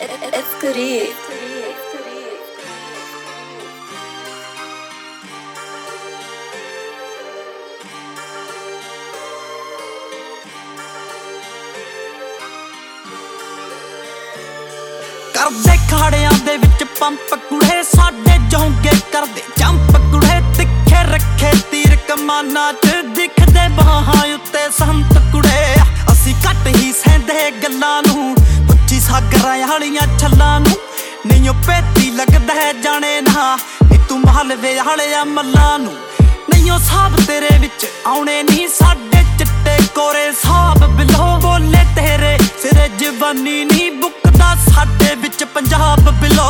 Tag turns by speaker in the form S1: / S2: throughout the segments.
S1: Escuri.
S2: ਕਰਦੇ ਖਾੜਿਆਂ ਦੇ ਵਿੱਚ ਪੰਪ ਕੁੜੇ ਸਾਡੇ ਜੋਂਗੇ ਕਰਦੇ ਜੰਪ ਕੁੜੇ ਤਿੱਖੇ ਰੱਖੇ ਤੀਰ ਕਮਾਨਾਂ 'ਚ ਦਿਖਦੇ ਬਾਹਾਂ ਉੱਤੇ ਸੰਤ ਕੁੜੇ ਅਸੀਂ ਘੱਟ ਹੀ ਸਹਿੰਦੇ ਗੱਲਾਂ ਨੂੰ ਪੁੱਛੀ ਸਾਗਰਾਂ ਵਾਲੀਆਂ ਛੱਲਾਂ ਨੂੰ ਨਹੀਂ ਉਹ ਪੇਤੀ ਲੱਗਦਾ ਜਾਣੇ ਨਾ ਨੀ ਤੂੰ ਮਹਲਵੇ ਵਾਲਿਆਂ ਮੱਲਾਂ ਨੂੰ ਨਹੀਂ ਉਹ ਸਾਬ ਤੇਰੇ ਵਿੱਚ ਆਉਣੇ ਨਹੀਂ ਸਾਡੇ ਚਿੱਟੇ ਕੋਰੇ ਸਾਬ ਬਿਲੋ ਬੋਲੇ ਤੇਰੇ ਸਿਰੇ ਜਵਾਨੀ ਨਹੀਂ ਬੁੱਕਦਾ ਸਾਡੇ ਵਿੱਚ ਪੰਜਾਬ ਬਿਲੋ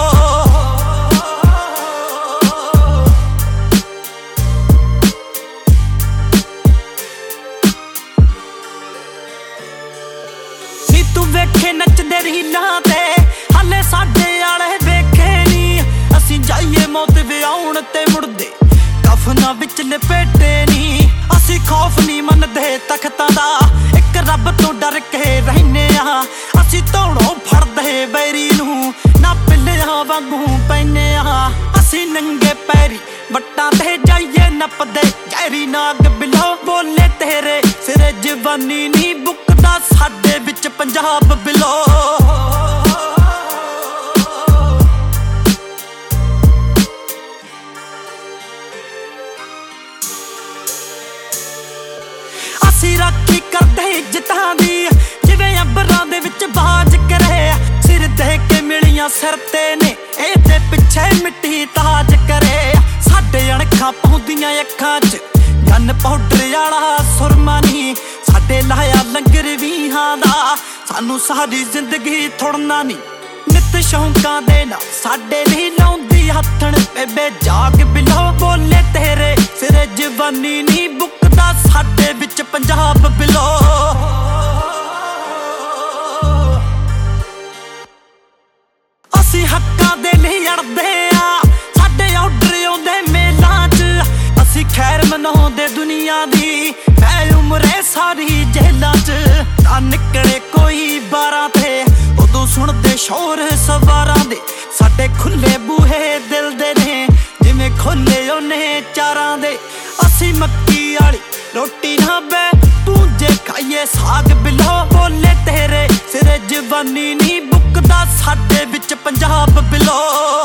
S2: ਨੀ ਤੂੰ ਵੇਖੇ ਨੱਚਦੇ ਰੀਲਾਂ ਤੇ ਹਾਲੇ ਸਾਡੇ ਆਲੇ ਵੇਖੇ ਨੀ ਅਸੀਂ ਜਾਈਏ ਮੌਤ ਵਿਆਉਣ ਤੇ ਮੁੜਦੇ ਕਫਨਾਂ ਵਿੱਚ ਲਪੇਟੇ ਨੀ ਅਸੀਂ ਖੌਫ ਨਹੀਂ ਮੰਨਦੇ ਤਖਤਾਂ ਦਾ ਇੱਕ ਰੱਬ ਤੋਂ ਡਰ ਕੇ ਰਹਿੰਦੇ ਆ ਅਸੀਂ ਧੌਣੋਂ ਫੜਦੇ ਬੈਰੀ ਨੂੰ ਨਾ ਪਿੱਲਿਆਂ ਵਾਂਗੂ ਪੈਨੇ ਆ ਅਸੀਂ ਨੰਗੇ ਪੈਰੀ ਵੱਟਾਂ ਤੇ ਜਾਈਏ ਨੱਪਦੇ ਗਹਿਰੀ ਨਾਗ ਬਿਲੋ ਬੋਲੇ ਤੇਰੇ ਸਿਰੇ ਜਵਾਨੀ ਨਹੀਂ ਬੁੱਕਦਾ ਸਾਡੇ ਵਿੱਚ ਪੰਜਾਬ ਬਿਲੋ ਅਸੀਂ ਰਾਖੀ ਕਰਦੇ ਇੱਜ਼ਤਾਂ ਦੀ ਜਿਵੇਂ ਅੰਬਰਾਂ ਦੇ ਵਿੱਚ ਬਾਜ ਕਰੇ ਸਿਰ ਦੇ ਕੇ ਮਿਲੀਆਂ ਸਿਰ ਤੇ ਨੇ ਇਹਦੇ ਪਿੱਛੇ ਮਿੱਟੀ ਤਾਜ ਕਰੇ ਸਾਡੇ ਅਣਖਾਂ ਪਾਉਂਦੀਆਂ ਅੱਖਾਂ 'ਚ ਜਨ ਪਾਊਡਰ ਵਾਲਾ ਸੁਰਮਾ ਨਹੀਂ ਸਾਡੇ ਲਾਇਆ ਲੰਗਰ ਵੀਹਾਂ ਦਾ ਸਾਨੂੰ ਸਾਰੀ ਜ਼ਿੰਦਗੀ ਥੋੜਨਾ ਨਹੀਂ ਨਿੱਤ ਸ਼ੌਂਕਾਂ ਦੇ ਨਾਲ ਸਾਡੇ ਲਈ ਲਾਉਂਦੀ ਹੱਥਣ ਬੇਬੇ ਜਾਗ ਬਿਲੋ ਬੋਲੇ ਤੇਰੇ ਸਿਰੇ ਜਵਾਨੀ ਨਹੀਂ ਬੁੱਕਦਾ ਸਾਡੇ ਵਿੱਚ ਪੰਜਾਬ ਬਿਲੋ ਅਸੀਂ ਹੱਕਾਂ ਦੇ ਲਈ ਅੜਦੇ ਆ ਸਾਡੇ ਆਰਡਰ ਆਉਂਦੇ ਮੇਲਾਂ 'ਚ ਅਸੀਂ ਖੈਰ ਮਨਾਉਂਦੇ ਦੁਨੀਆ ਦੀ ਮੈਂ ਉਮਰੇ ਸਾਰੀ ਜੇਲਾਂ 'ਚ ਤਾਂ ਨਿਕਲੇ ਕੋਈ 12 ਤੇ ਉਦੋਂ ਸੁਣਦੇ ਸ਼ੋਰ ਸਵਾਰਾਂ ਦੇ ਸਾਡੇ ਖੁੱਲੇ ਬੂਹੇ ਦਿਲ ਦੇ ਨੇ ਜਿਵੇਂ ਖੋਲੇ ਉਹਨੇ ਚਾਰਾਂ ਦੇ ਅਸੀਂ ਮੱਕੀ ਵਾਲੀ ਰੋਟੀ ਨਾ ਬੈ ਪੂੰਜੇ ਖਾਈਏ ਸਾਗ ਬਿਲੋ ਬੋਲੇ ਤੇਰੇ ਸਿਰੇ ਜਵਾਨੀ ਨਹੀਂ ਬੁੱਕਦਾ ਸਾਡੇ ਵਿੱਚ ਪੰਜਾਬ ਬਿਲੋ